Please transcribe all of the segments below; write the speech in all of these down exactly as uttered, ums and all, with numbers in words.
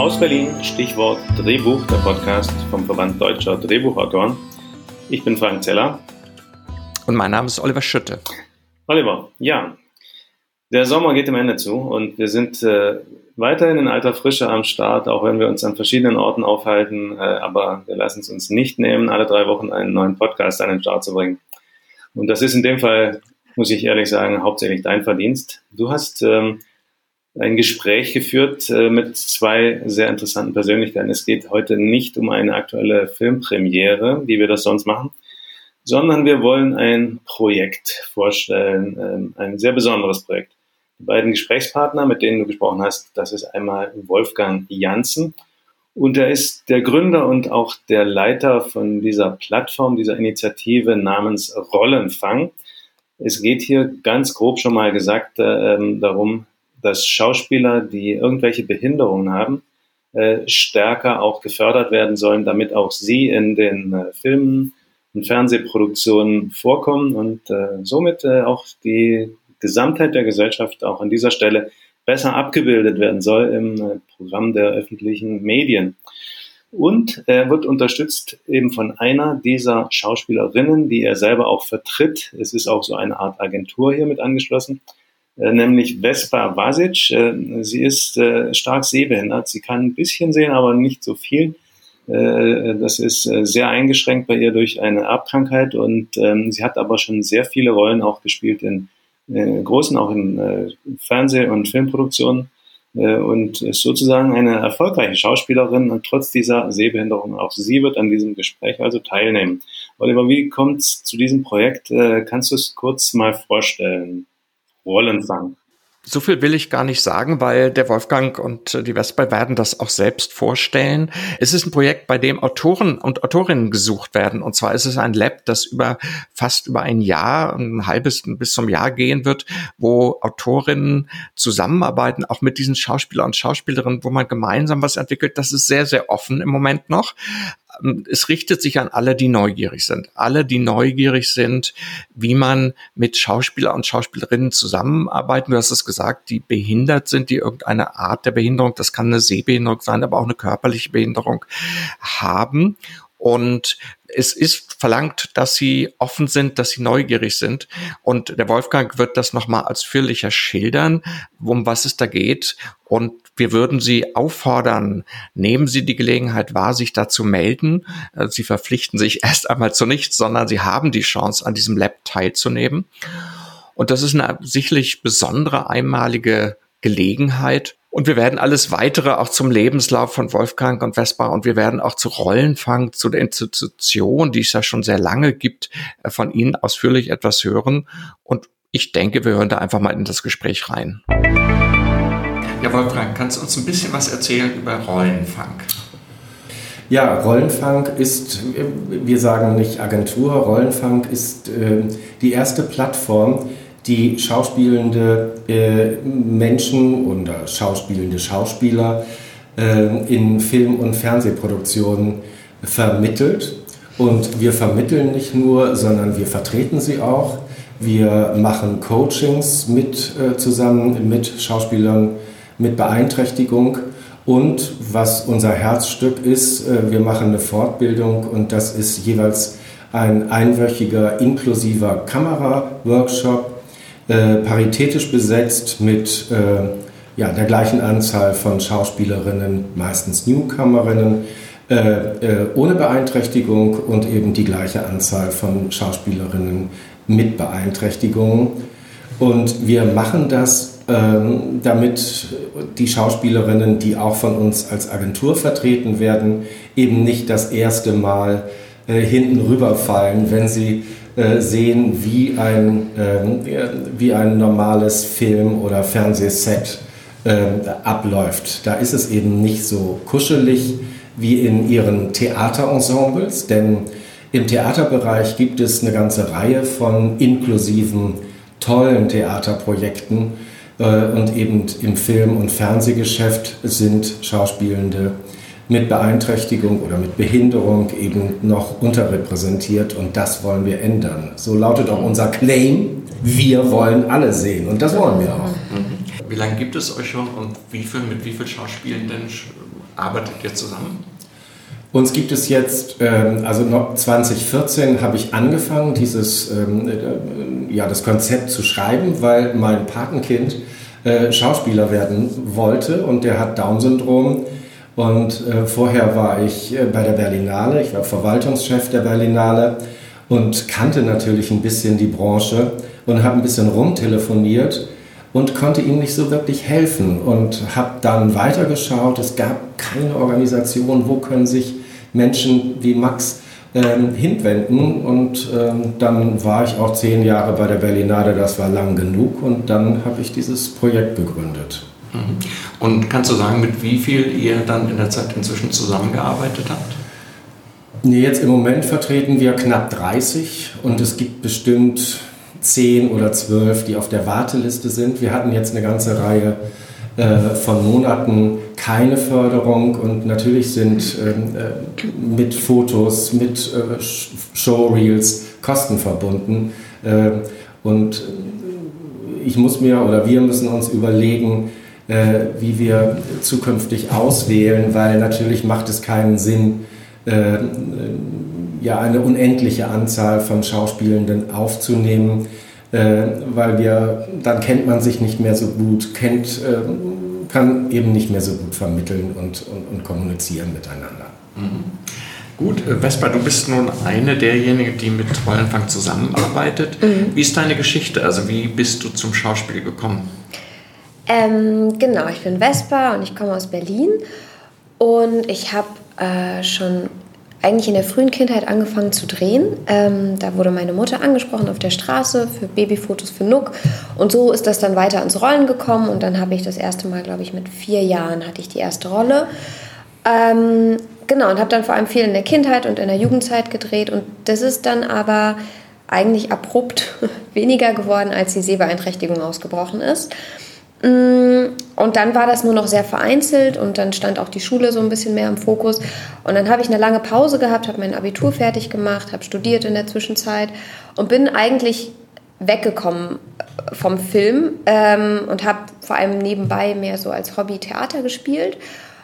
Aus Berlin, Stichwort Drehbuch, der Podcast vom Verband Deutscher Drehbuchautoren. Ich bin Frank Zeller. Und mein Name ist Oliver Schütte. Oliver, ja, der Sommer geht dem Ende zu und wir sind äh, weiterhin in alter Frische am Start, auch wenn wir uns an verschiedenen Orten aufhalten, äh, aber wir lassen es uns nicht nehmen, alle drei Wochen einen neuen Podcast an den Start zu bringen. Und das ist in dem Fall, muss ich ehrlich sagen, hauptsächlich dein Verdienst. Du hast ähm, ein Gespräch geführt äh, mit zwei sehr interessanten Persönlichkeiten. Es geht heute nicht um eine aktuelle Filmpremiere, wie wir das sonst machen, sondern wir wollen ein Projekt vorstellen, ähm, ein sehr besonderes Projekt. Die beiden Gesprächspartner, mit denen du gesprochen hast, das ist einmal Wolfgang Janssen und er ist der Gründer und auch der Leiter von dieser Plattform, dieser Initiative namens Rollenfang. Es geht hier ganz grob schon mal gesagt äh, darum, dass Schauspieler, die irgendwelche Behinderungen haben, äh, stärker auch gefördert werden sollen, damit auch sie in den äh, Filmen und Fernsehproduktionen vorkommen und äh, somit äh, auch die Gesamtheit der Gesellschaft auch an dieser Stelle besser abgebildet werden soll im äh, Programm der öffentlichen Medien. Und er wird unterstützt eben von einer dieser Schauspielerinnen, die er selber auch vertritt. Es ist auch so eine Art Agentur hier mit angeschlossen, nämlich Vespa Vasic. Sie ist stark sehbehindert. Sie kann ein bisschen sehen, aber nicht so viel. Das ist sehr eingeschränkt bei ihr durch eine Erbkrankheit und sie hat aber schon sehr viele Rollen auch gespielt in großen, auch in Fernseh- und Filmproduktionen und ist sozusagen eine erfolgreiche Schauspielerin und trotz dieser Sehbehinderung auch sie wird an diesem Gespräch also teilnehmen. Oliver, wie kommt es zu diesem Projekt? Kannst du es kurz mal vorstellen? Rollenfang. So viel will ich gar nicht sagen, weil der Wolfgang und die Vespa werden das auch selbst vorstellen. Es ist ein Projekt, bei dem Autoren und Autorinnen gesucht werden. Und zwar ist es ein Lab, das über fast über ein Jahr, ein halbes bis zum Jahr gehen wird, wo Autorinnen zusammenarbeiten, auch mit diesen Schauspielern und Schauspielerinnen, wo man gemeinsam was entwickelt. Das ist sehr, sehr offen im Moment noch. Es richtet sich an alle, die neugierig sind. Alle, die neugierig sind, wie man mit Schauspieler und Schauspielerinnen zusammenarbeiten. Du hast es gesagt, die behindert sind, die irgendeine Art der Behinderung, das kann eine Sehbehinderung sein, aber auch eine körperliche Behinderung haben. Und es ist verlangt, dass sie offen sind, dass sie neugierig sind. Und der Wolfgang wird das nochmal ausführlicher schildern, um was es da geht. Und wir würden Sie auffordern, nehmen Sie die Gelegenheit wahr, sich da zu melden. Sie verpflichten sich erst einmal zu nichts, sondern Sie haben die Chance, an diesem Lab teilzunehmen. Und das ist eine sicherlich besondere, einmalige Gelegenheit. Und wir werden alles Weitere auch zum Lebenslauf von Wolfgang und Vespa und wir werden auch zu Rollenfang, zu der Institution, die es ja schon sehr lange gibt, von Ihnen ausführlich etwas hören. Und ich denke, wir hören da einfach mal in das Gespräch rein. Ja, Wolfgang, kannst du uns ein bisschen was erzählen über Rollenfang? Ja, Rollenfang ist, wir sagen nicht Agentur, Rollenfang ist äh, die erste Plattform, die schauspielende äh, Menschen oder schauspielende Schauspieler äh, in Film- und Fernsehproduktionen vermittelt. Und wir vermitteln nicht nur, sondern wir vertreten sie auch. Wir machen Coachings mit, äh, zusammen mit Schauspielern mit Beeinträchtigung. Und was unser Herzstück ist, äh, wir machen eine Fortbildung und das ist jeweils ein einwöchiger inklusiver Kamera-Workshop, Äh, paritätisch besetzt mit äh, ja, der gleichen Anzahl von Schauspielerinnen, meistens Newcomerinnen, äh, äh, ohne Beeinträchtigung und eben die gleiche Anzahl von Schauspielerinnen mit Beeinträchtigungen. Und wir machen das, ähm, damit die Schauspielerinnen, die auch von uns als Agentur vertreten werden, eben nicht das erste Mal äh, hinten rüberfallen, wenn sie sehen, wie ein, äh, wie ein normales Film- oder Fernsehset äh, abläuft. Da ist es eben nicht so kuschelig wie in ihren Theaterensembles, denn im Theaterbereich gibt es eine ganze Reihe von inklusiven, tollen Theaterprojekten äh, und eben im Film- und Fernsehgeschäft sind Schauspielende mit Beeinträchtigung oder mit Behinderung eben noch unterrepräsentiert und das wollen wir ändern. So lautet auch unser Claim, wir wollen alle sehen und das wollen wir auch. Wie lange gibt es euch schon und wie viel, mit wie vielen Schauspielenden arbeitet ihr zusammen? Uns gibt es jetzt, ähm, also zwanzig vierzehn habe ich angefangen, dieses, ähm, äh, ja, das Konzept zu schreiben, weil mein Patenkind äh, Schauspieler werden wollte und der hat Down-Syndrom. Und äh, vorher war ich äh, bei der Berlinale, ich war Verwaltungschef der Berlinale und kannte natürlich ein bisschen die Branche und habe ein bisschen rumtelefoniert und konnte ihm nicht so wirklich helfen und habe dann weitergeschaut. Es gab keine Organisation, wo können sich Menschen wie Max ähm, hinwenden und ähm, dann war ich auch zehn Jahre bei der Berlinale, das war lang genug und dann habe ich dieses Projekt gegründet. Und kannst du sagen, mit wie viel ihr dann in der Zeit inzwischen zusammengearbeitet habt? Nee, jetzt im Moment vertreten wir knapp dreißig und es gibt bestimmt zehn oder zwölf, die auf der Warteliste sind. Wir hatten jetzt eine ganze Reihe äh, von Monaten keine Förderung und natürlich sind äh, mit Fotos, mit äh, Showreels Kosten verbunden. Äh, und ich muss mir oder wir müssen uns überlegen, äh, wie wir zukünftig auswählen, weil natürlich macht es keinen Sinn, äh, ja, eine unendliche Anzahl von Schauspielenden aufzunehmen, äh, weil wir, dann kennt man sich nicht mehr so gut, kennt, äh, kann eben nicht mehr so gut vermitteln und, und, und kommunizieren miteinander. Mhm. Gut, Vespa, du bist nun eine derjenigen, die mit Rollenfang zusammenarbeitet. Mhm. Wie ist deine Geschichte? Also wie bist du zum Schauspiel gekommen? Ähm, genau, ich bin Vespa und ich komme aus Berlin und ich habe äh, schon eigentlich in der frühen Kindheit angefangen zu drehen. Ähm, da wurde meine Mutter angesprochen auf der Straße für Babyfotos für Nook und so ist das dann weiter ins Rollen gekommen und dann habe ich das erste Mal, glaube ich, mit vier Jahren hatte ich die erste Rolle. Ähm, genau, und habe dann vor allem viel in der Kindheit und in der Jugendzeit gedreht und das ist dann aber eigentlich abrupt weniger geworden, als die Sehbeeinträchtigung ausgebrochen ist. Und dann war das nur noch sehr vereinzelt und dann stand auch die Schule so ein bisschen mehr im Fokus. Und dann habe ich eine lange Pause gehabt, habe mein Abitur fertig gemacht, habe studiert in der Zwischenzeit und bin eigentlich weggekommen vom Film ähm, und habe vor allem nebenbei mehr so als Hobby Theater gespielt.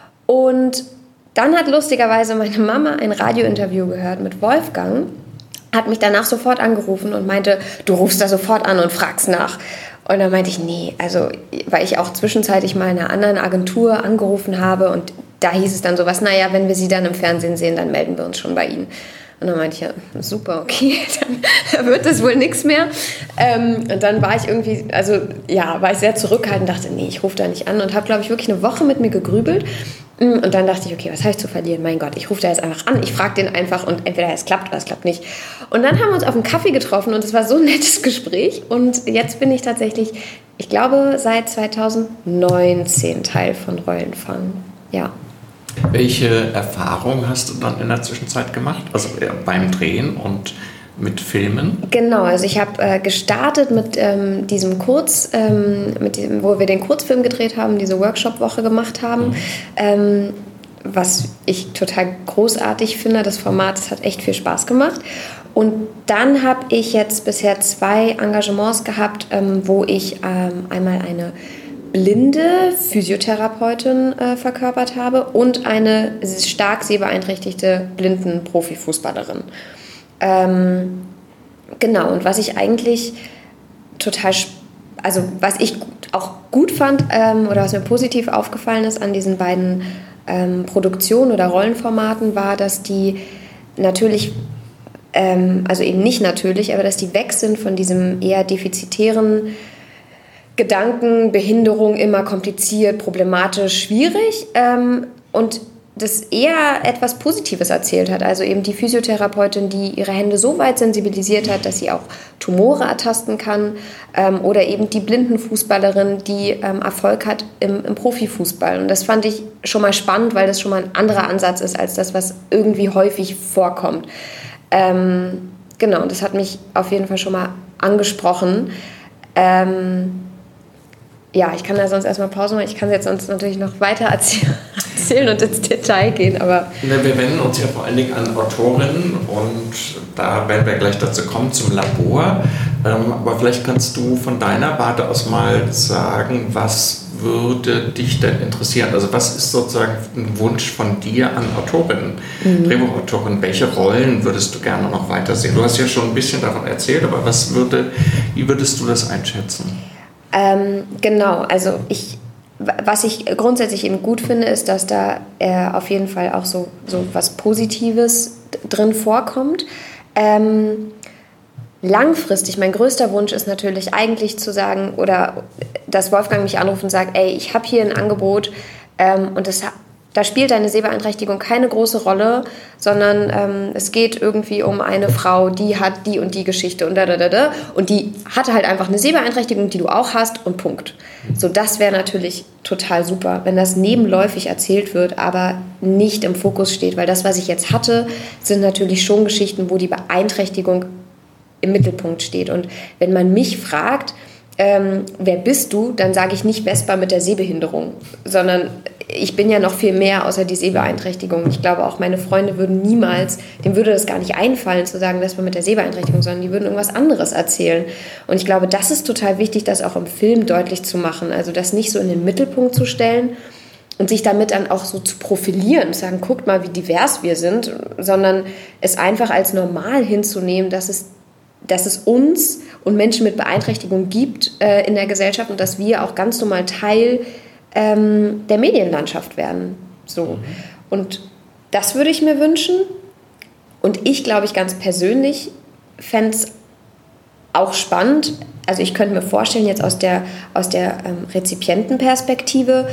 Und dann hat lustigerweise meine Mama ein Radiointerview gehört mit Wolfgang, hat mich danach sofort angerufen und meinte, du rufst da sofort an und fragst nach. Und dann meinte ich, nee, also weil ich auch zwischenzeitlich mal in einer anderen Agentur angerufen habe und da hieß es dann sowas, naja, wenn wir Sie dann im Fernsehen sehen, dann melden wir uns schon bei Ihnen. Und dann meinte ich, ja, super, okay, dann wird das wohl nichts mehr. Ähm, und dann war ich irgendwie, also ja, war ich sehr zurückhaltend, dachte, nee, ich rufe da nicht an und habe, glaube ich, wirklich eine Woche mit mir gegrübelt. Und dann dachte ich, okay, was habe ich zu verlieren? Mein Gott, ich rufe da jetzt einfach an, ich frage den einfach und entweder es klappt oder es klappt nicht. Und dann haben wir uns auf einen Kaffee getroffen und es war so ein nettes Gespräch. Und jetzt bin ich tatsächlich, ich glaube, seit zwanzig neunzehn Teil von Rollenfang. Ja. Welche Erfahrungen hast du dann in der Zwischenzeit gemacht? Also beim Drehen und mit Filmen? Genau, also ich habe äh, gestartet mit ähm, diesem Kurz, ähm, mit dem, wo wir den Kurzfilm gedreht haben, diese Workshop-Woche gemacht haben, mhm. ähm, was ich total großartig finde. Das Format, das hat echt viel Spaß gemacht. Und dann habe ich jetzt bisher zwei Engagements gehabt, ähm, wo ich ähm, einmal eine blinde Physiotherapeutin äh, verkörpert habe und eine stark sehbeeinträchtigte blinden Profifußballerin. Ähm, genau, und was ich eigentlich total, also was ich auch gut fand ähm, oder was mir positiv aufgefallen ist an diesen beiden ähm, Produktionen oder Rollenformaten war, dass die natürlich, ähm, also eben nicht natürlich, aber dass die weg sind von diesem eher defizitären Gedanken, Behinderung, immer kompliziert, problematisch, schwierig ähm, und das eher etwas Positives erzählt hat. Also eben die Physiotherapeutin, die ihre Hände so weit sensibilisiert hat, dass sie auch Tumore ertasten kann ähm, oder eben die Blindenfußballerin, die ähm, Erfolg hat im, im Profifußball. Und das fand ich schon mal spannend, weil das schon mal ein anderer Ansatz ist als das, was irgendwie häufig vorkommt. Ähm, genau, und das hat mich auf jeden Fall schon mal angesprochen. Ähm, Ja, ich kann da sonst erstmal Pause machen. Ich kann jetzt sonst natürlich noch weiter erzählen und ins Detail gehen, aber... Wir wenden uns ja vor allen Dingen an Autorinnen und da werden wir gleich dazu kommen, zum Labor. Aber vielleicht kannst du von deiner Warte aus mal sagen, was würde dich denn interessieren? Also was ist sozusagen ein Wunsch von dir an Autorinnen, mhm. Drehbuchautorinnen? Welche Rollen würdest du gerne noch weiter sehen? Du hast ja schon ein bisschen davon erzählt, aber was würde, wie würdest du das einschätzen? Ähm, genau, also ich, was ich grundsätzlich eben gut finde, ist, dass da äh, auf jeden Fall auch so, so was Positives drin vorkommt. Ähm, Langfristig, mein größter Wunsch ist natürlich eigentlich zu sagen, oder dass Wolfgang mich anruft und sagt, ey, ich habe hier ein Angebot ähm, und das, da spielt deine Sehbeeinträchtigung keine große Rolle, sondern ähm, es geht irgendwie um eine Frau, die hat die und die Geschichte und da, da, da, da und die hatte halt einfach eine Sehbeeinträchtigung, die du auch hast und Punkt. So, das wäre natürlich total super, wenn das nebenläufig erzählt wird, aber nicht im Fokus steht, weil das, was ich jetzt hatte, sind natürlich schon Geschichten, wo die Beeinträchtigung im Mittelpunkt steht. Und wenn man mich fragt, ähm, wer bist du, dann sage ich nicht Vespa mit der Sehbehinderung, sondern ich bin ja noch viel mehr außer die Sehbeeinträchtigung. Ich glaube, auch meine Freunde würden niemals, dem würde das gar nicht einfallen, zu sagen Vespa mit der Sehbeeinträchtigung, sondern die würden irgendwas anderes erzählen. Und ich glaube, das ist total wichtig, das auch im Film deutlich zu machen. Also das nicht so in den Mittelpunkt zu stellen und sich damit dann auch so zu profilieren und sagen, guckt mal, wie divers wir sind, sondern es einfach als normal hinzunehmen, dass es dass es uns und Menschen mit Beeinträchtigung gibt äh, in der Gesellschaft und dass wir auch ganz normal Teil ähm, der Medienlandschaft werden. So. Und das würde ich mir wünschen. Und ich glaube, ich ganz persönlich fände es auch spannend, also ich könnte mir vorstellen, jetzt aus der, aus der ähm, Rezipientenperspektive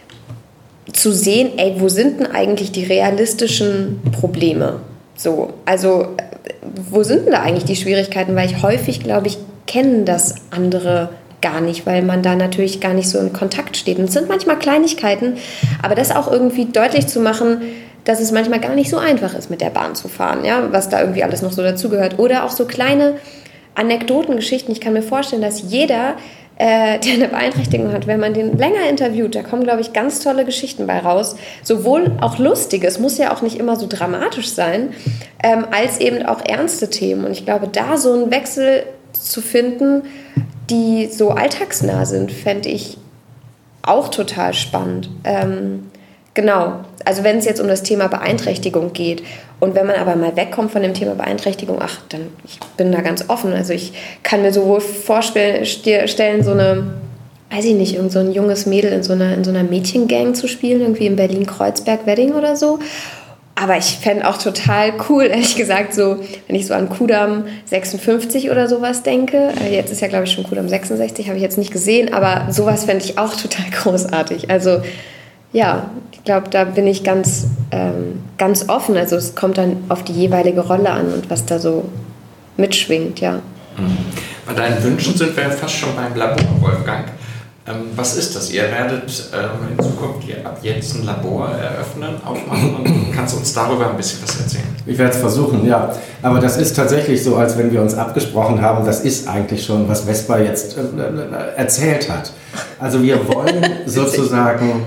zu sehen, ey, wo sind denn eigentlich die realistischen Probleme? So, also wo sind denn da eigentlich die Schwierigkeiten? Weil ich häufig, glaube ich, kennen das andere gar nicht, weil man da natürlich gar nicht so in Kontakt steht. Und es sind manchmal Kleinigkeiten, aber das auch irgendwie deutlich zu machen, dass es manchmal gar nicht so einfach ist, mit der Bahn zu fahren, ja, was da irgendwie alles noch so dazugehört. Oder auch so kleine Anekdotengeschichten. Ich kann mir vorstellen, dass jeder, äh, der eine Beeinträchtigung hat, wenn man den länger interviewt, da kommen, glaube ich, ganz tolle Geschichten bei raus. Sowohl auch lustige, es muss ja auch nicht immer so dramatisch sein, ähm, als eben auch ernste Themen. Und ich glaube, da so einen Wechsel zu finden, die so alltagsnah sind, fände ich auch total spannend. Ähm, genau, also wenn es jetzt um das Thema Beeinträchtigung geht und wenn man aber mal wegkommt von dem Thema Beeinträchtigung, ach, dann ich bin da ganz offen. Also ich kann mir sowohl vorstellen, so eine, weiß ich nicht, irgend so ein junges Mädel in so einer, in so einer Mädchengang zu spielen, irgendwie in Berlin-Kreuzberg-Wedding oder so. Aber ich fände auch total cool, ehrlich gesagt, so, wenn ich so an Kudamm sechsundfünfzig oder sowas denke. Jetzt ist ja, glaube ich, schon Kudamm sechsundsechzig, habe ich jetzt nicht gesehen, aber sowas fände ich auch total großartig. Also, ja, ich glaube, da bin ich ganz, ähm, ganz offen. Also, es kommt dann auf die jeweilige Rolle an und was da so mitschwingt, ja. Bei deinen Wünschen sind wir fast schon beim Labor, Wolfgang. Was ist das? Ihr werdet ähm, in Zukunft ihr ab jetzt ein Labor eröffnen, aufmachen und kannst uns darüber ein bisschen was erzählen? Ich werde es versuchen, ja. Aber das ist tatsächlich so, als wenn wir uns abgesprochen haben, das ist eigentlich schon, was Vespa jetzt äh, erzählt hat. Also wir wollen sozusagen,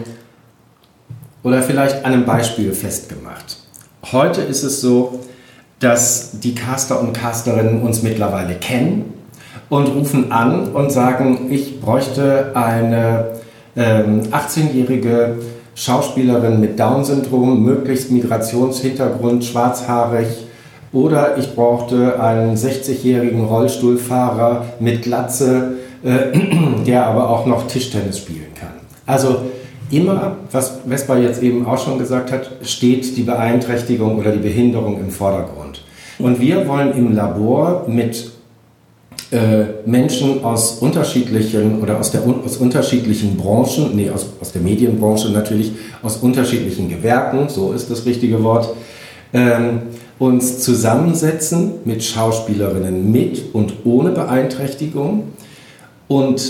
oder vielleicht an einem Beispiel festgemacht. Heute ist es so, dass die Caster und Casterinnen uns mittlerweile kennen und rufen an und sagen, ich bräuchte eine ähm, achtzehnjährige Schauspielerin mit Down-Syndrom, möglichst Migrationshintergrund, schwarzhaarig, oder ich brauchte einen sechzigjährigen Rollstuhlfahrer mit Glatze, äh, der aber auch noch Tischtennis spielen kann. Also immer, was Vespa jetzt eben auch schon gesagt hat, steht die Beeinträchtigung oder die Behinderung im Vordergrund. Und wir wollen im Labor mit Menschen aus unterschiedlichen oder aus, der, aus unterschiedlichen Branchen, nee, aus, aus der Medienbranche natürlich, aus unterschiedlichen Gewerken, so ist das richtige Wort, ähm, uns zusammensetzen mit Schauspielerinnen mit und ohne Beeinträchtigung und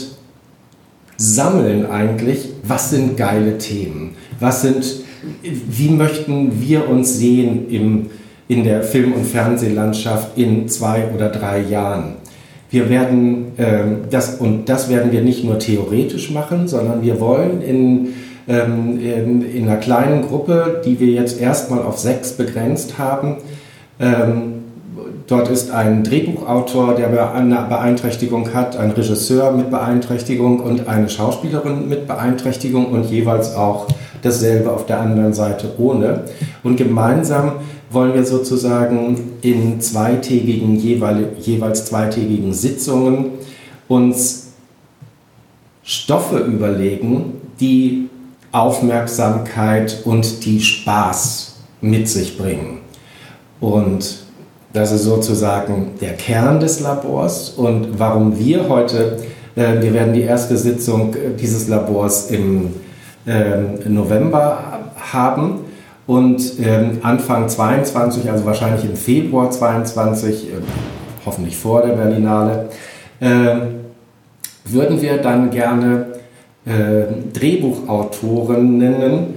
sammeln eigentlich, was sind geile Themen, was sind, wie möchten wir uns sehen im, in der Film- und Fernsehlandschaft in zwei oder drei Jahren. Wir werden ähm, das, und das werden wir nicht nur theoretisch machen, sondern wir wollen in, ähm, in, in einer kleinen Gruppe, die wir jetzt erstmal auf sechs begrenzt haben, ähm, Dort ist ein Drehbuchautor, der eine Beeinträchtigung hat, ein Regisseur mit Beeinträchtigung und eine Schauspielerin mit Beeinträchtigung und jeweils auch dasselbe auf der anderen Seite ohne. Und gemeinsam wollen wir sozusagen in zweitägigen, jeweils zweitägigen Sitzungen uns Stoffe überlegen, die Aufmerksamkeit und die Spaß mit sich bringen. Und das ist sozusagen der Kern des Labors. Und warum wir heute, äh, wir werden die erste Sitzung dieses Labors im äh, November haben und äh, Anfang zweiundzwanzig, also wahrscheinlich im Februar zweiundzwanzig, äh, hoffentlich vor der Berlinale, äh, würden wir dann gerne äh, Drehbuchautorinnen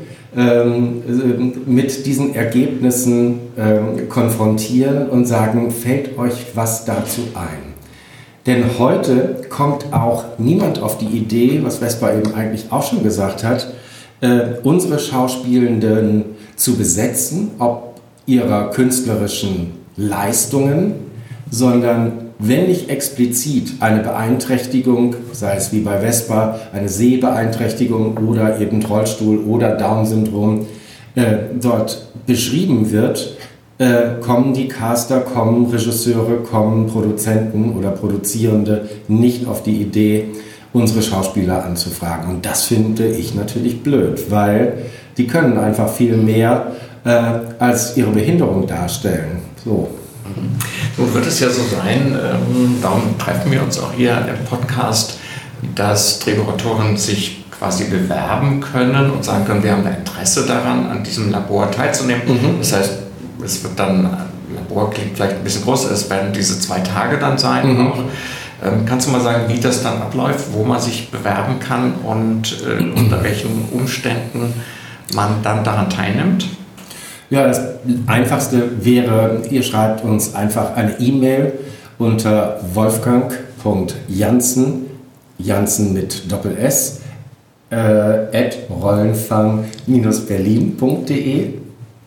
ähm, mit diesen Ergebnissen ähm, konfrontieren und sagen, fällt euch was dazu ein? Denn heute kommt auch niemand auf die Idee, was Vespa eben eigentlich auch schon gesagt hat, äh, unsere Schauspielenden zu besetzen, ob ihrer künstlerischen Leistungen, sondern wenn nicht explizit eine Beeinträchtigung, sei es wie bei Vespa eine Sehbeeinträchtigung oder eben Rollstuhl oder Down-Syndrom, äh, dort beschrieben wird, äh, kommen die Caster, kommen Regisseure, kommen Produzenten oder Produzierende nicht auf die Idee, unsere Schauspieler anzufragen. Und das finde ich natürlich blöd, weil die können einfach viel mehr äh, als ihre Behinderung darstellen. So. Nun wird es ja so sein, ähm, darum treffen wir uns auch hier im Podcast, dass Drehbuchautoren sich quasi bewerben können und sagen können, wir haben ein Interesse daran, an diesem Labor teilzunehmen. Mhm. Das heißt, es wird dann, Labor klingt vielleicht ein bisschen groß, es werden diese zwei Tage dann sein. Mhm. Auch. Ähm, kannst du mal sagen, wie das dann abläuft, wo man sich bewerben kann und äh, unter welchen Umständen man dann daran teilnimmt? Ja, das Einfachste wäre, ihr schreibt uns einfach eine E-Mail unter wolfgang punkt janssen, Janssen mit Doppel-S, äh, at rollenfang berlin punkt de.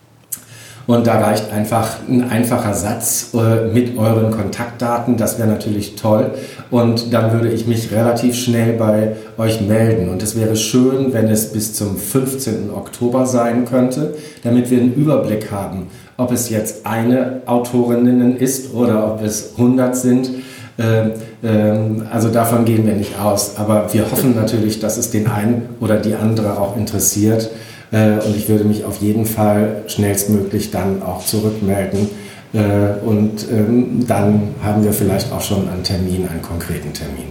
Und da reicht einfach ein einfacher Satz äh, mit euren Kontaktdaten, das wäre natürlich toll. Und dann würde ich mich relativ schnell bei euch melden. Und es wäre schön, wenn es bis zum fünfzehnten Oktober sein könnte, damit wir einen Überblick haben, ob es jetzt eine Autorinnen ist oder ob es hundert sind. Ähm, ähm, also davon gehen wir nicht aus. Aber wir hoffen natürlich, dass es den einen oder die andere auch interessiert. Und ich würde mich auf jeden Fall schnellstmöglich dann auch zurückmelden. Und dann haben wir vielleicht auch schon einen Termin, einen konkreten Termin.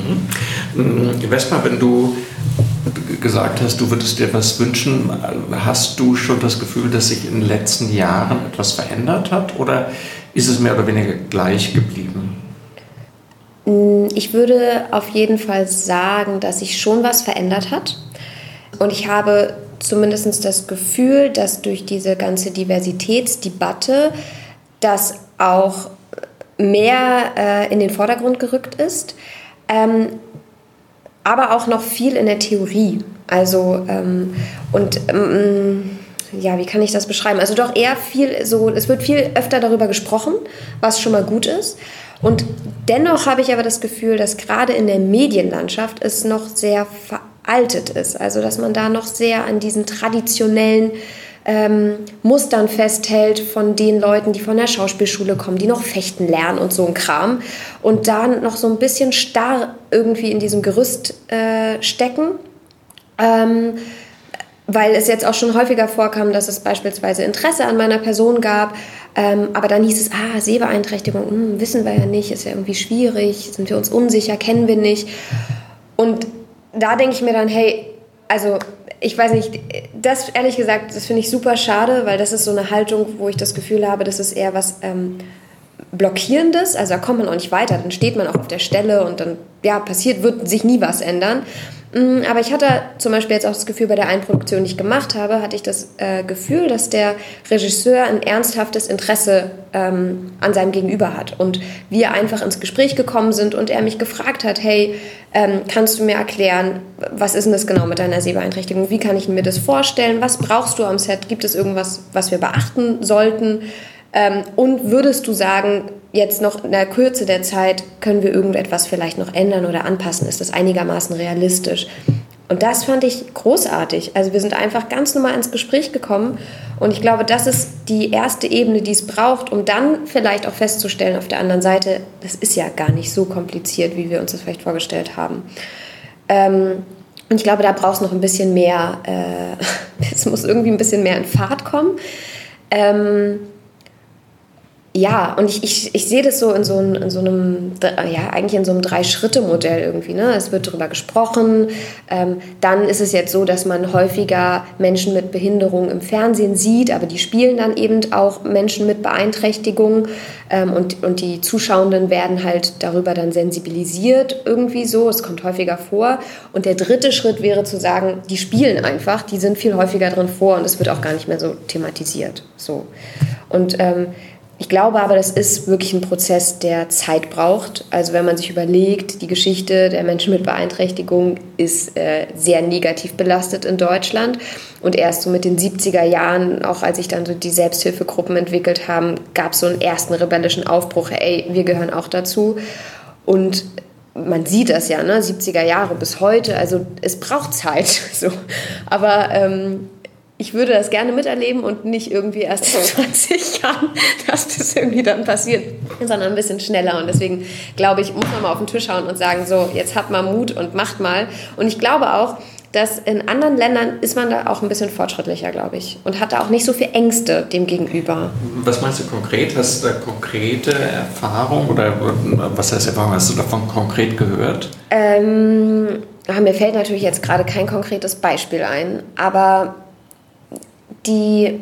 Mhm. Vespa, wenn du gesagt hast, du würdest dir was wünschen, hast du schon das Gefühl, dass sich in den letzten Jahren etwas verändert hat oder ist es mehr oder weniger gleich geblieben? Ich würde auf jeden Fall sagen, dass sich schon was verändert hat. Und ich habe zumindest das Gefühl, dass durch diese ganze Diversitätsdebatte das auch mehr äh, in den Vordergrund gerückt ist, ähm, aber auch noch viel in der Theorie. Also ähm, und ähm, ja, wie kann ich das beschreiben? Also doch eher viel so, es wird viel öfter darüber gesprochen, was schon mal gut ist. Und dennoch habe ich aber das Gefühl, dass gerade in der Medienlandschaft es noch sehr veraltet ist. Also dass man da noch sehr an diesen traditionellen ähm, Mustern festhält von den Leuten, die von der Schauspielschule kommen, die noch fechten lernen und so ein Kram. Und da noch so ein bisschen starr irgendwie in diesem Gerüst äh, stecken. Ähm, weil es jetzt auch schon häufiger vorkam, dass es beispielsweise Interesse an meiner Person gab, ähm, aber dann hieß es, ah, Sehbeeinträchtigung, hm, wissen wir ja nicht, ist ja irgendwie schwierig, sind wir uns unsicher, kennen wir nicht. Und da denke ich mir dann, hey, also ich weiß nicht, das ehrlich gesagt, das finde ich super schade, weil das ist so eine Haltung, wo ich das Gefühl habe, das ist eher was ähm, Blockierendes, also da kommt man auch nicht weiter, dann steht man auch auf der Stelle und dann, ja, passiert, wird sich nie was ändern. Aber ich hatte zum Beispiel jetzt auch das Gefühl, bei der einen Produktion, die ich gemacht habe, hatte ich das äh, Gefühl, dass der Regisseur ein ernsthaftes Interesse ähm, an seinem Gegenüber hat. Und wir einfach ins Gespräch gekommen sind und er mich gefragt hat, hey, ähm, kannst du mir erklären, was ist denn das genau mit deiner Sehbeeinträchtigung? Wie kann ich mir das vorstellen? Was brauchst du am Set? Gibt es irgendwas, was wir beachten sollten? Ähm, und würdest du sagen, jetzt noch in der Kürze der Zeit können wir irgendetwas vielleicht noch ändern oder anpassen? Ist das einigermaßen realistisch? Und das fand ich großartig. Also wir sind einfach ganz normal ins Gespräch gekommen und ich glaube, das ist die erste Ebene, die es braucht, um dann vielleicht auch festzustellen auf der anderen Seite, das ist ja gar nicht so kompliziert, wie wir uns das vielleicht vorgestellt haben. Ähm, und ich glaube, da braucht es noch ein bisschen mehr, äh, es muss irgendwie ein bisschen mehr in Fahrt kommen. Ähm, Ja, und ich, ich, ich sehe das so in so, in so einem, ja, eigentlich in so einem Drei-Schritte-Modell irgendwie, ne? Es wird darüber gesprochen, ähm, dann ist es jetzt so, dass man häufiger Menschen mit Behinderung im Fernsehen sieht, aber die spielen dann eben auch Menschen mit Beeinträchtigung ähm, und, und die Zuschauenden werden halt darüber dann sensibilisiert irgendwie so, es kommt häufiger vor. Und der dritte Schritt wäre zu sagen, die spielen einfach, die sind viel häufiger drin vor und es wird auch gar nicht mehr so thematisiert, so. Und ähm, ich glaube aber, das ist wirklich ein Prozess, der Zeit braucht. Also wenn man sich überlegt, die Geschichte der Menschen mit Beeinträchtigung ist äh, sehr negativ belastet in Deutschland. Und erst so mit den siebziger Jahren, auch als sich dann so die Selbsthilfegruppen entwickelt haben, gab es so einen ersten rebellischen Aufbruch. Ey, wir gehören auch dazu. Und man sieht das ja, ne, siebziger Jahre bis heute. Also es braucht Zeit. So. Aber ähm, ich würde das gerne miterleben und nicht irgendwie erst in zwanzig Jahren, dass das irgendwie dann passiert, sondern ein bisschen schneller. Und deswegen glaube ich, muss man mal auf den Tisch hauen und sagen, so, jetzt habt mal Mut und macht mal. Und ich glaube auch, dass in anderen Ländern ist man da auch ein bisschen fortschrittlicher, glaube ich. Und hat da auch nicht so viel Ängste dem gegenüber. Was meinst du konkret? Hast du da konkrete Erfahrung oder was heißt Erfahrung? Hast du davon konkret gehört? Ähm, mir fällt natürlich jetzt gerade kein konkretes Beispiel ein, aber die,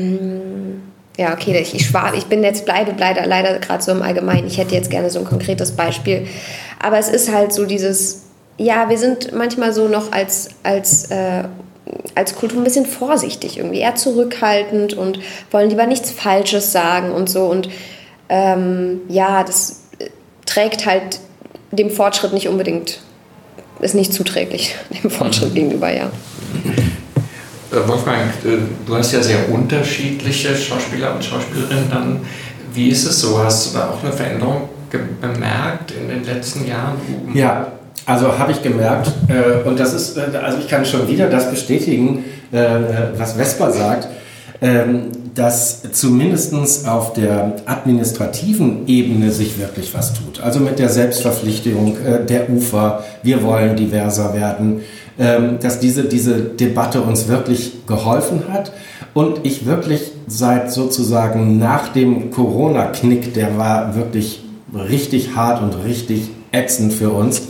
ja okay, ich, ich, schwar, ich bin jetzt, bleibe leider, leider gerade so im Allgemeinen, ich hätte jetzt gerne so ein konkretes Beispiel, aber es ist halt so dieses, ja, wir sind manchmal so noch als, als, äh, als Kultur ein bisschen vorsichtig irgendwie, eher zurückhaltend und wollen lieber nichts Falsches sagen und so und ähm, ja, das trägt halt dem Fortschritt nicht unbedingt, ist nicht zuträglich dem Fortschritt gegenüber, ja. Wolfgang, du hast ja sehr unterschiedliche Schauspieler und Schauspielerinnen dann. Wie ist es so? Hast du da auch eine Veränderung ge- bemerkt in den letzten Jahren? Ja, also habe ich gemerkt, äh, und das ist, äh, also ich kann schon wieder das bestätigen, äh, was Vesper sagt, äh, dass zumindest auf der administrativen Ebene sich wirklich was tut. Also mit der Selbstverpflichtung äh, der U F A, wir wollen diverser werden, dass diese, diese Debatte uns wirklich geholfen hat und ich wirklich seit sozusagen nach dem Corona-Knick, der war wirklich richtig hart und richtig ätzend für uns,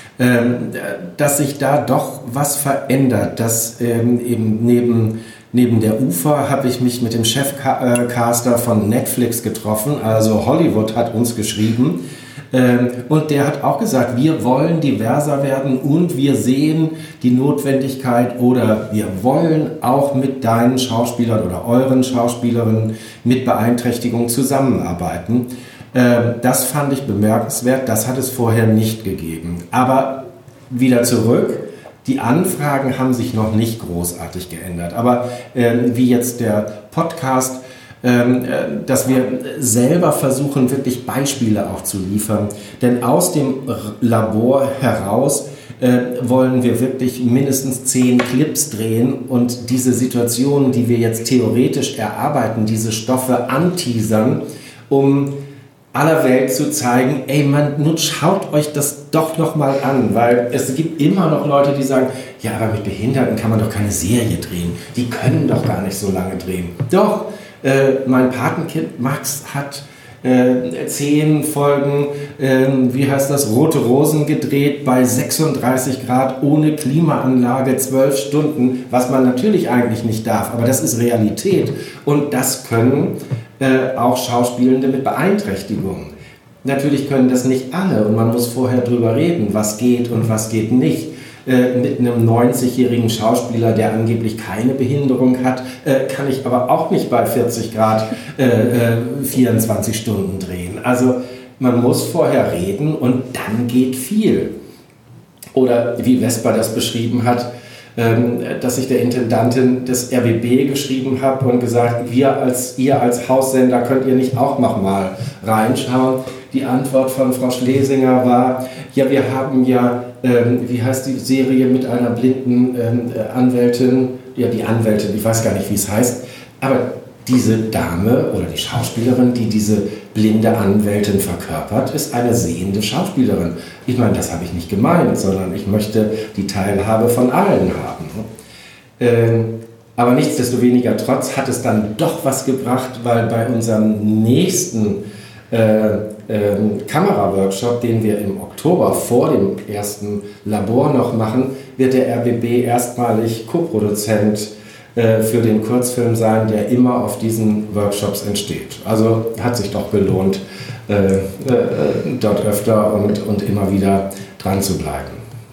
dass sich da doch was verändert, dass eben neben, neben der U F A habe ich mich mit dem Chefcaster von Netflix getroffen, also Hollywood hat uns geschrieben, und der hat auch gesagt, wir wollen diverser werden und wir sehen die Notwendigkeit oder wir wollen auch mit deinen Schauspielern oder euren Schauspielerinnen mit Beeinträchtigung zusammenarbeiten. Das fand ich bemerkenswert, das hat es vorher nicht gegeben. Aber wieder zurück, die Anfragen haben sich noch nicht großartig geändert. Aber wie jetzt der Podcast, dass wir selber versuchen, wirklich Beispiele auch zu liefern. Denn aus dem Labor heraus äh, wollen wir wirklich mindestens zehn Clips drehen und diese Situationen, die wir jetzt theoretisch erarbeiten, diese Stoffe anteasern, um aller Welt zu zeigen, ey man, nun schaut euch das doch noch mal an, weil es gibt immer noch Leute, die sagen, ja, aber mit Behinderten kann man doch keine Serie drehen, die können doch gar nicht so lange drehen. Doch, Äh, mein Patenkind Max hat äh, zehn Folgen, äh, wie heißt das, Rote Rosen gedreht bei sechsunddreißig Grad ohne Klimaanlage, zwölf Stunden, was man natürlich eigentlich nicht darf, aber das ist Realität und das können äh, auch Schauspielende mit Beeinträchtigungen. Natürlich können das nicht alle und man muss vorher drüber reden, was geht und was geht nicht. Mit einem neunzigjährigen Schauspieler, der angeblich keine Behinderung hat, kann ich aber auch nicht bei vierzig Grad äh, vierundzwanzig Stunden drehen. Also man muss vorher reden und dann geht viel. Oder wie Vesper das beschrieben hat, ähm, dass ich der Intendantin des R B B geschrieben habe und gesagt, wir als, ihr als Haussender könnt ihr nicht auch noch mal reinschauen. Die Antwort von Frau Schlesinger war, ja, wir haben ja, ähm, wie heißt die Serie mit einer blinden ähm, Anwältin, ja, die Anwältin, ich weiß gar nicht, wie es heißt, aber diese Dame oder die Schauspielerin, die diese blinde Anwältin verkörpert, ist eine sehende Schauspielerin. Ich meine, das habe ich nicht gemeint, sondern ich möchte die Teilhabe von allen haben. Ähm, aber nichtsdestoweniger trotz hat es dann doch was gebracht, weil bei unserem nächsten äh, äh, Kameraworkshop, den wir im Oktober vor dem ersten Labor noch machen, wird der R B B erstmalig Co-Produzent für den Kurzfilm sein, der immer auf diesen Workshops entsteht. Also hat sich doch gelohnt, äh, äh, dort öfter und, und immer wieder dran zu bleiben.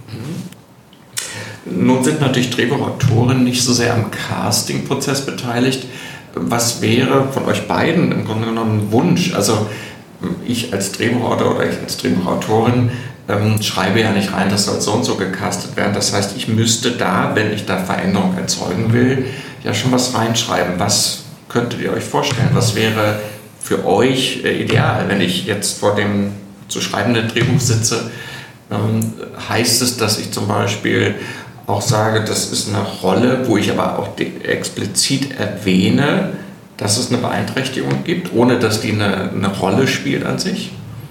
Nun sind natürlich Drehbuchautoren nicht so sehr am Casting-Prozess beteiligt. Was wäre von euch beiden im Grunde genommen ein Wunsch? Also ich als Drehbuchautor oder ich als Drehbuchautorin ähm, schreibe ja nicht rein, das soll so und so gecastet werden. Das heißt, ich müsste da, wenn ich da Veränderung erzeugen will, ja schon was reinschreiben. Was könntet ihr euch vorstellen? Was wäre für euch äh, ideal, wenn ich jetzt vor dem zu schreibenden Drehbuch sitze? Ähm, heißt es, dass ich zum Beispiel auch sage, das ist eine Rolle, wo ich aber auch explizit erwähne, dass es eine Beeinträchtigung gibt, ohne dass die eine, eine Rolle spielt an sich?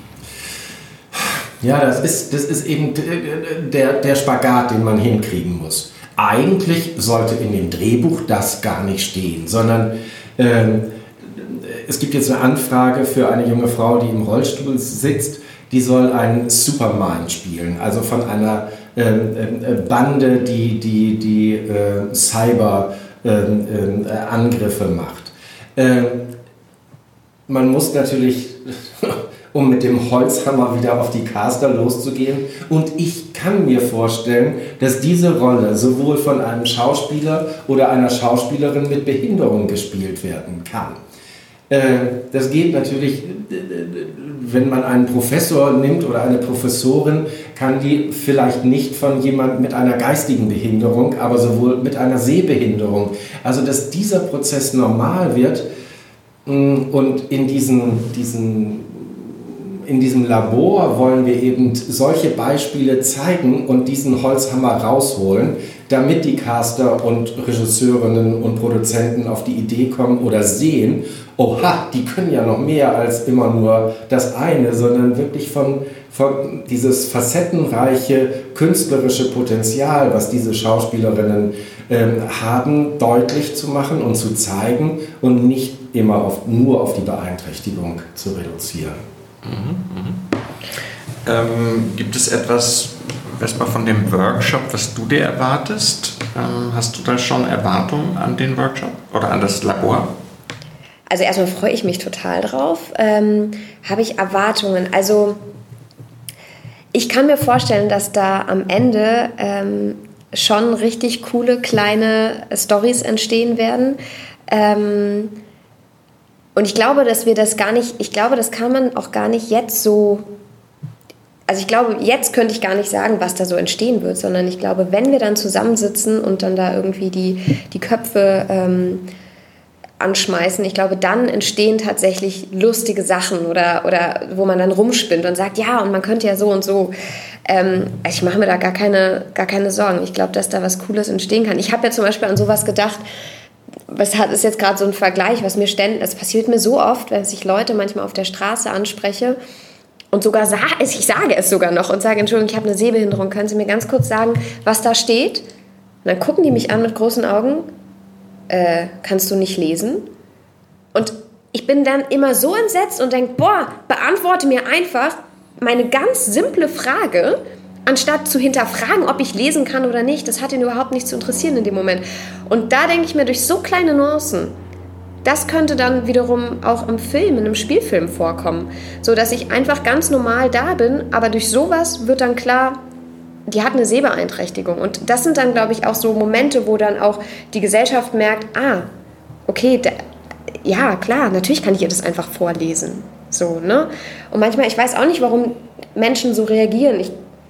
Ja, das ist, das ist eben der, der Spagat, den man hinkriegen muss. Eigentlich sollte in dem Drehbuch das gar nicht stehen, sondern ähm, es gibt jetzt eine Anfrage für eine junge Frau, die im Rollstuhl sitzt, die soll einen Superman spielen, also von einer ähm, äh, Bande, die, die, die äh, Cyber-Angriffe ähm, äh, macht. Ähm, man muss natürlich... um mit dem Holzhammer wieder auf die Caster loszugehen. Und ich kann mir vorstellen, dass diese Rolle sowohl von einem Schauspieler oder einer Schauspielerin mit Behinderung gespielt werden kann. Das geht natürlich, wenn man einen Professor nimmt oder eine Professorin, kann die vielleicht nicht von jemandem mit einer geistigen Behinderung, aber sowohl mit einer Sehbehinderung. Also dass dieser Prozess normal wird und in diesen, diesen In diesem Labor wollen wir eben solche Beispiele zeigen und diesen Holzhammer rausholen, damit die Caster und Regisseurinnen und Produzenten auf die Idee kommen oder sehen, oha, die können ja noch mehr als immer nur das eine, sondern wirklich von, von dieses facettenreiche künstlerische Potenzial, was diese Schauspielerinnen ähm, haben, deutlich zu machen und zu zeigen und nicht immer auf, nur auf die Beeinträchtigung zu reduzieren. Mhm, mhm. Ähm, gibt es etwas, Vespa, von dem Workshop, was du dir erwartest? Ähm, hast du da schon Erwartungen an den Workshop oder an das Labor? Also erstmal freue ich mich total drauf. Ähm, habe ich Erwartungen? Also ich kann mir vorstellen, dass da am Ende ähm, schon richtig coole kleine Storys entstehen werden. Ähm, Und ich glaube, dass wir das gar nicht, ich glaube, das kann man auch gar nicht jetzt so, also ich glaube, jetzt könnte ich gar nicht sagen, was da so entstehen wird, sondern ich glaube, wenn wir dann zusammensitzen und dann da irgendwie die, die Köpfe ähm, anschmeißen, ich glaube, dann entstehen tatsächlich lustige Sachen oder, oder wo man dann rumspinnt und sagt, ja, und man könnte ja so und so. Ähm, ich mache mir da gar keine, gar keine Sorgen. Ich glaube, dass da was Cooles entstehen kann. Ich habe ja zum Beispiel an sowas gedacht, was hat, ist jetzt gerade so ein Vergleich, was mir ständig, das passiert mir so oft, wenn ich Leute manchmal auf der Straße anspreche und sogar sage, ich sage es sogar noch und sage, Entschuldigung, ich habe eine Sehbehinderung, können Sie mir ganz kurz sagen, was da steht? Und dann gucken die mich an mit großen Augen, äh, kannst du nicht lesen? Und ich bin dann immer so entsetzt und denke, boah, beantworte mir einfach meine ganz simple Frage, anstatt zu hinterfragen, ob ich lesen kann oder nicht. Das hat ihn überhaupt nicht zu interessieren in dem Moment. Und da denke ich mir, durch so kleine Nuancen, das könnte dann wiederum auch im Film, in einem Spielfilm vorkommen. So, dass ich einfach ganz normal da bin, aber durch sowas wird dann klar, die hat eine Sehbeeinträchtigung. Und das sind dann, glaube ich, auch so Momente, wo dann auch die Gesellschaft merkt, ah, okay, da, ja, klar, natürlich kann ich ihr das einfach vorlesen. So, ne? Und manchmal, ich weiß auch nicht, warum Menschen so reagieren. Ich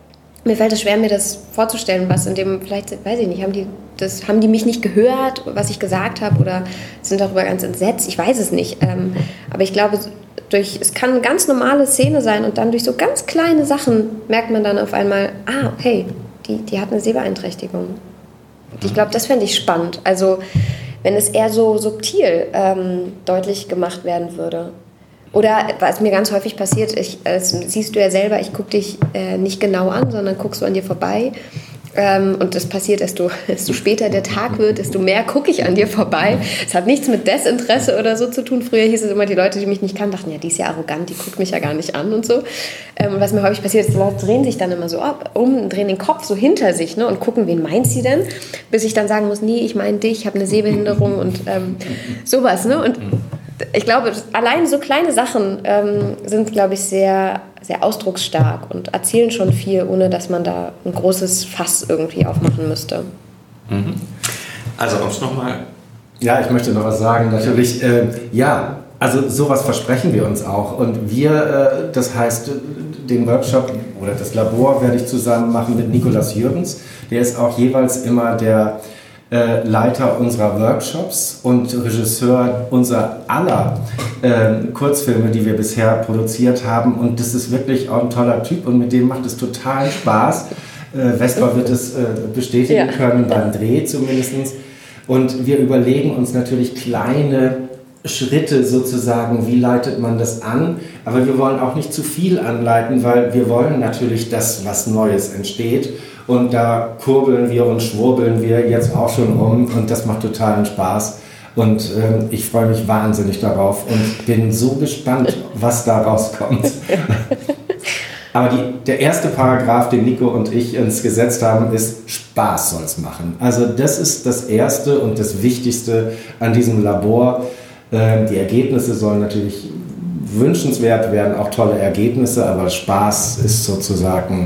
mir fällt es schwer, mir das vorzustellen, was in dem, vielleicht, weiß ich nicht, haben die, das, haben die mich nicht gehört, was ich gesagt habe, oder sind darüber ganz entsetzt, ich weiß es nicht. Ähm, aber ich glaube, durch, es kann eine ganz normale Szene sein und dann durch so ganz kleine Sachen merkt man dann auf einmal, ah, okay, die, die hat eine Sehbeeinträchtigung. Und ich glaube, das fände ich spannend. Also, wenn es eher so subtil ähm, deutlich gemacht werden würde. Oder was mir ganz häufig passiert, ich, das siehst du ja selber, ich gucke dich äh, nicht genau an, sondern guckst so an dir vorbei. Ähm, und das passiert, desto, desto später der Tag wird, desto mehr gucke ich an dir vorbei. Es hat nichts mit Desinteresse oder so zu tun. Früher hieß es immer, die Leute, die mich nicht kannten, dachten, ja, die ist ja arrogant, die guckt mich ja gar nicht an und so. Ähm, und was mir häufig passiert ist, die Leute drehen sich dann immer so ab, um, drehen den Kopf so hinter sich, ne, und gucken, wen meint sie denn? Bis ich dann sagen muss, nee, ich meine dich, ich habe eine Sehbehinderung und ähm, sowas. Ne? Und ich glaube, allein so kleine Sachen ähm, sind, glaube ich, sehr, sehr ausdrucksstark und erzählen schon viel, ohne dass man da ein großes Fass irgendwie aufmachen müsste. Mhm. Also, um es nochmal... Ja, ich möchte noch was sagen. Natürlich, äh, ja, also sowas versprechen wir uns auch. Und wir, äh, das heißt, den Workshop oder das Labor werde ich zusammen machen mit Nikolaus Jürgens. Der ist auch jeweils immer der Leiter unserer Workshops und Regisseur unserer aller äh, Kurzfilme, die wir bisher produziert haben. Und das ist wirklich auch ein toller Typ und mit dem macht es total Spaß. Äh, Vespa wird es äh, bestätigen ja. können, beim Dreh zumindest. Und wir überlegen uns natürlich kleine Schritte sozusagen, wie leitet man das an. Aber wir wollen auch nicht zu viel anleiten, weil wir wollen natürlich, dass was Neues entsteht. Und da kurbeln wir und schwurbeln wir jetzt auch schon rum und das macht totalen Spaß. Und ähm, ich freue mich wahnsinnig darauf und bin so gespannt, was da rauskommt. Aber die, der erste Paragraph, den Nico und ich uns gesetzt haben, ist Spaß soll es machen. Also das ist das Erste und das Wichtigste an diesem Labor. Ähm, die Ergebnisse sollen natürlich wünschenswert werden, auch tolle Ergebnisse, aber Spaß ist sozusagen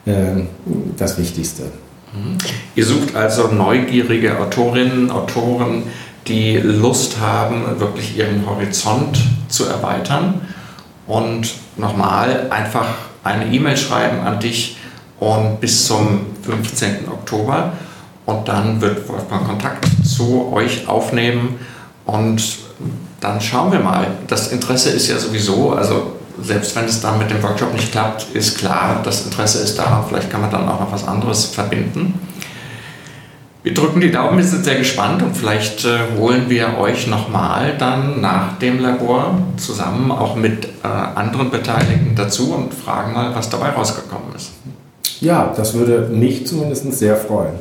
das Wichtigste. Ihr sucht also neugierige Autorinnen, Autoren, die Lust haben, wirklich ihren Horizont zu erweitern. Und nochmal einfach eine E-Mail schreiben an dich und bis zum fünfzehnten Oktober. Und dann wird Wolfgang Kontakt zu euch aufnehmen und dann schauen wir mal. Das Interesse ist ja sowieso, also selbst wenn es dann mit dem Workshop nicht klappt, ist klar, das Interesse ist da. Vielleicht kann man dann auch noch was anderes verbinden. Wir drücken die Daumen, wir sind sehr gespannt und vielleicht äh, holen wir euch nochmal dann nach dem Labor zusammen auch mit äh, anderen Beteiligten dazu und fragen mal, was dabei rausgekommen ist. Ja, das würde mich zumindest sehr freuen.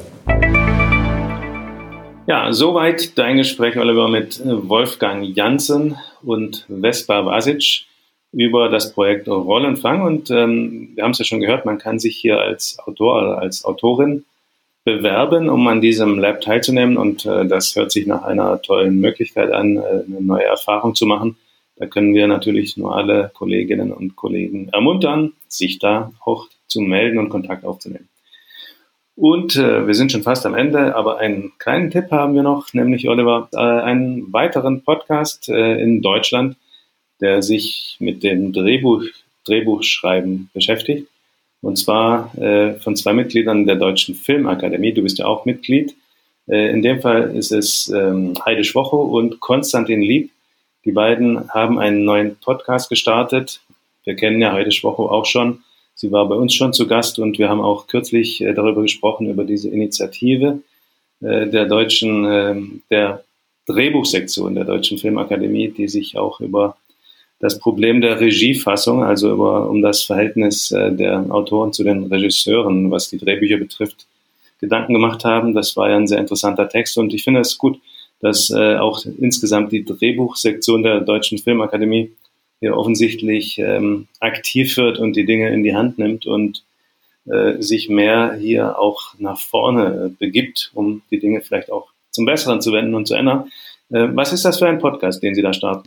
Ja, soweit dein Gespräch, Oliver, mit Wolfgang Janssen und Vespa Vasic über das Projekt Rollenfang. Und ähm, wir haben es ja schon gehört, man kann sich hier als Autor oder als Autorin bewerben, um an diesem Lab teilzunehmen. Und äh, das hört sich nach einer tollen Möglichkeit an, äh, eine neue Erfahrung zu machen. Da können wir natürlich nur alle Kolleginnen und Kollegen ermuntern, sich da auch zu melden und Kontakt aufzunehmen. Und äh, wir sind schon fast am Ende, aber einen kleinen Tipp haben wir noch, nämlich, Oliver, äh, einen weiteren Podcast äh, in Deutschland, der sich mit dem Drehbuch, Drehbuchschreiben beschäftigt. Und zwar äh, von zwei Mitgliedern der Deutschen Filmakademie. Du bist ja auch Mitglied. Äh, in dem Fall ist es ähm, Heide Schwocho und Konstantin Lieb. Die beiden haben einen neuen Podcast gestartet. Wir kennen ja Heide Schwocho auch schon. Sie war bei uns schon zu Gast und wir haben auch kürzlich äh, darüber gesprochen, über diese Initiative äh, der deutschen, äh, der Drehbuchsektion der Deutschen Filmakademie, die sich auch über das Problem der Regiefassung, also über, um das Verhältnis äh, der Autoren zu den Regisseuren, was die Drehbücher betrifft, Gedanken gemacht haben. Das war ja ein sehr interessanter Text und ich finde es gut, dass äh, auch insgesamt die Drehbuchsektion der Deutschen Filmakademie hier offensichtlich ähm, aktiv wird und die Dinge in die Hand nimmt und äh, sich mehr hier auch nach vorne äh, begibt, um die Dinge vielleicht auch zum Besseren zu wenden und zu ändern. Äh, was ist das für ein Podcast, den Sie da starten?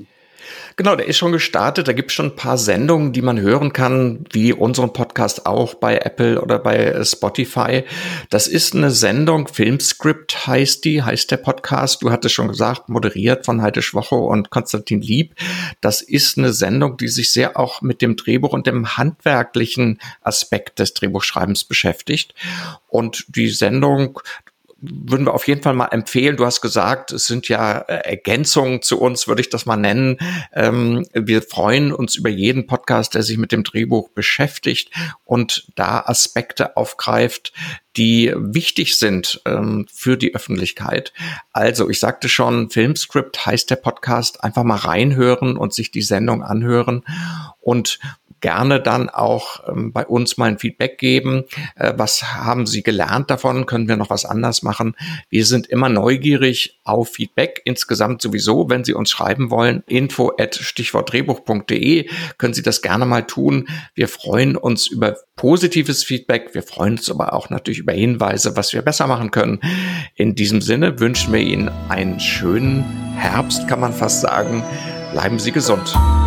Genau, der ist schon gestartet. Da gibt es schon ein paar Sendungen, die man hören kann, wie unseren Podcast auch bei Apple oder bei Spotify. Das ist eine Sendung, Filmscript heißt die, heißt der Podcast. Du hattest schon gesagt, moderiert von Heide Schwocho und Konstantin Lieb. Das ist eine Sendung, die sich sehr auch mit dem Drehbuch und dem handwerklichen Aspekt des Drehbuchschreibens beschäftigt. Und die Sendung würden wir auf jeden Fall mal empfehlen. Du hast gesagt, es sind ja Ergänzungen zu uns, würde ich das mal nennen. Ähm, wir freuen uns über jeden Podcast, der sich mit dem Drehbuch beschäftigt und da Aspekte aufgreift, die wichtig sind ähm, für die Öffentlichkeit. Also, ich sagte schon, Filmscript heißt der Podcast. Einfach mal reinhören und sich die Sendung anhören und gerne dann auch ähm, bei uns mal ein Feedback geben. Äh, was haben Sie gelernt davon? Können wir noch was anders machen? Wir sind immer neugierig auf Feedback. Insgesamt sowieso, wenn Sie uns schreiben wollen, info at stichwort drehbuch punkt de, können Sie das gerne mal tun. Wir freuen uns über positives Feedback. Wir freuen uns aber auch natürlich über Hinweise, was wir besser machen können. In diesem Sinne wünschen wir Ihnen einen schönen Herbst, kann man fast sagen. Bleiben Sie gesund.